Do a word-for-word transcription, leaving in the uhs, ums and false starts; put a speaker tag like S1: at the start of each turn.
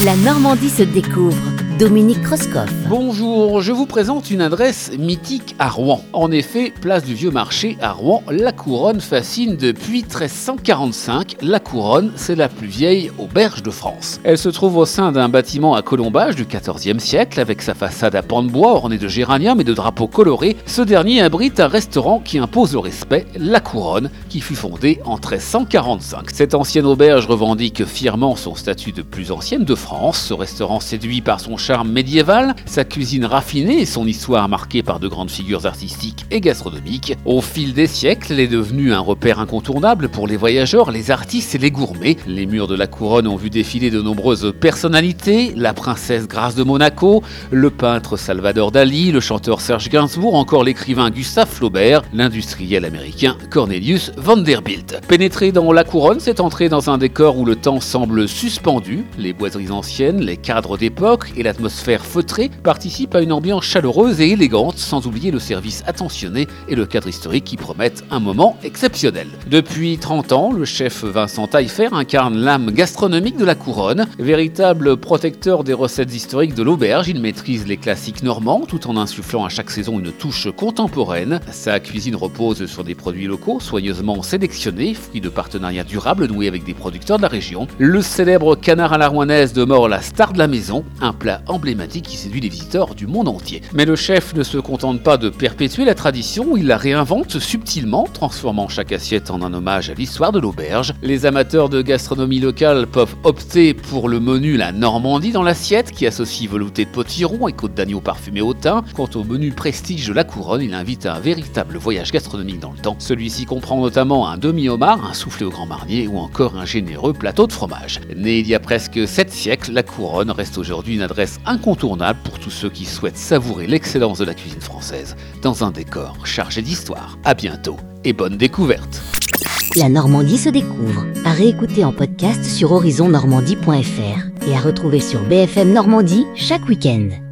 S1: La Normandie se découvre. Dominique Kreuskopf.
S2: Bonjour, je vous présente une adresse mythique à Rouen. En effet, place du Vieux Marché à Rouen, la Couronne fascine depuis treize cent quarante-cinq. La Couronne, c'est la plus vieille auberge de France. Elle se trouve au sein d'un bâtiment à colombage du quatorzième siècle, avec sa façade à pans de bois ornée de géraniums et de drapeaux colorés. Ce dernier abrite un restaurant qui impose le respect, la Couronne, qui fut fondée en treize cent quarante-cinq. Cette ancienne auberge revendique fièrement son statut de plus ancienne de France. Ce restaurant séduit par son charme médiéval, sa cuisine raffinée et son histoire marquée par de grandes figures artistiques et gastronomiques. Au fil des siècles, elle est devenue un repère incontournable pour les voyageurs, les artistes et les gourmets. Les murs de la Couronne ont vu défiler de nombreuses personnalités, la princesse Grâce de Monaco, le peintre Salvador Dali, le chanteur Serge Gainsbourg, encore l'écrivain Gustave Flaubert, l'industriel américain Cornelius Vanderbilt. Pénétrer dans la Couronne, c'est entrer dans un décor où le temps semble suspendu. Les boiseries anciennes, les cadres d'époque et l'atmosphère feutrée participent à une ambiance chaleureuse et élégante, sans oublier le service attentionné et le cadre historique qui promettent un moment exceptionnel. Depuis trente ans, le chef Vincent Taillefer incarne l'âme gastronomique de la Couronne. Véritable protecteur des recettes historiques de l'auberge, il maîtrise les classiques normands tout en insufflant à chaque saison une touche contemporaine. Sa cuisine repose sur des produits locaux soigneusement sélectionnés, fruits de partenariats durables noués avec des producteurs de la région. Le célèbre canard à la rouennaise demeure la star de la maison, un plat emblématique qui séduit les visiteurs du monde entier. Mais le chef ne se contente pas de perpétuer la tradition, il la réinvente subtilement, transformant chaque assiette en un hommage à l'histoire de l'auberge. Les amateurs de gastronomie locale peuvent opter pour le menu La Normandie dans l'assiette, qui associe velouté de potiron et côte d'agneau parfumée au thym. Quant au menu prestige de la Couronne, il invite à un véritable voyage gastronomique dans le temps. Celui-ci comprend notamment un demi-homard, un soufflé au Grand Marnier ou encore un généreux plateau de fromage. Née il y a presque sept siècles, la Couronne reste aujourd'hui une adresse incontournable pour tous ceux qui souhaitent savourer l'excellence de la cuisine française dans un décor chargé d'histoire. À bientôt et bonne découverte.
S1: La Normandie se découvre. À réécouter en podcast sur horizon normandie point f r et à retrouver sur B F M Normandie chaque week-end.